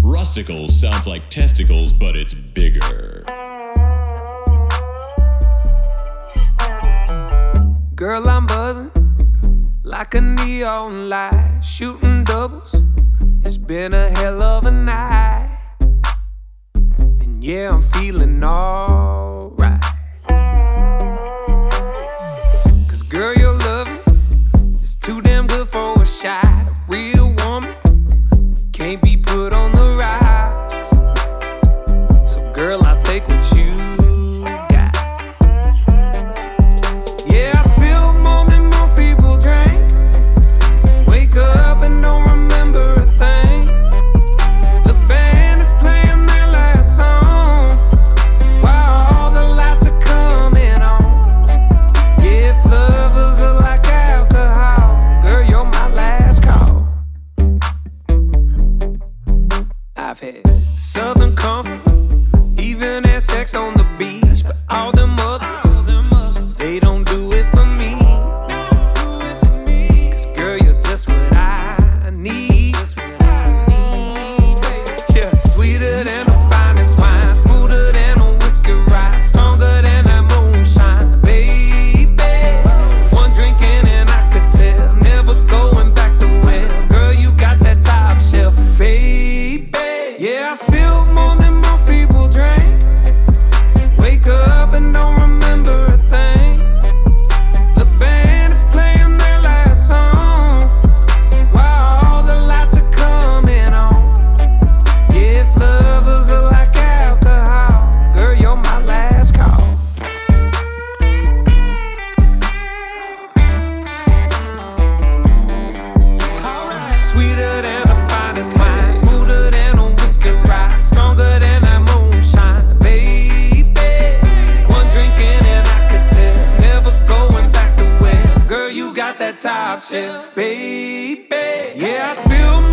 Rusticles sounds like testicles, but it's bigger. Girl, I'm buzzing like a neon light, shooting doubles. It's been a hell of a night, and yeah, I'm feeling alright. Cause girl, your loving is too damn good for a shot. A real woman can't be put on the rocks. So girl, I'll take what you got. Yeah, I spill more than most people drink. Wake up and don't remember a thing. The band is playing their last song while all the lights are coming on. Yeah, if lovers are like alcohol, girl, you're my last call. I've had Southern comfort, even had sex on the beach, but all them others, they don't do it for me. Cause girl, you're just what I need. Yeah, sweeter than the finest wine, smoother than a whiskey ride, stronger than that moonshine, baby. One drinking and I could tell, never going back to well. Girl, you got that top shelf, baby. Yeah, I spill more than most people drink. Wake up and don't remember a thing. The band is playing their last song while all the lights are coming on. Yeah, if lovers are like alcohol, girl, you're my last call. Sweeter than the finest wine, smoother than a whiskey ride, stronger than that moonshine, baby. One drinking and I could tell, never going back to well. Girl, you got that top shelf, baby. Yeah, I spill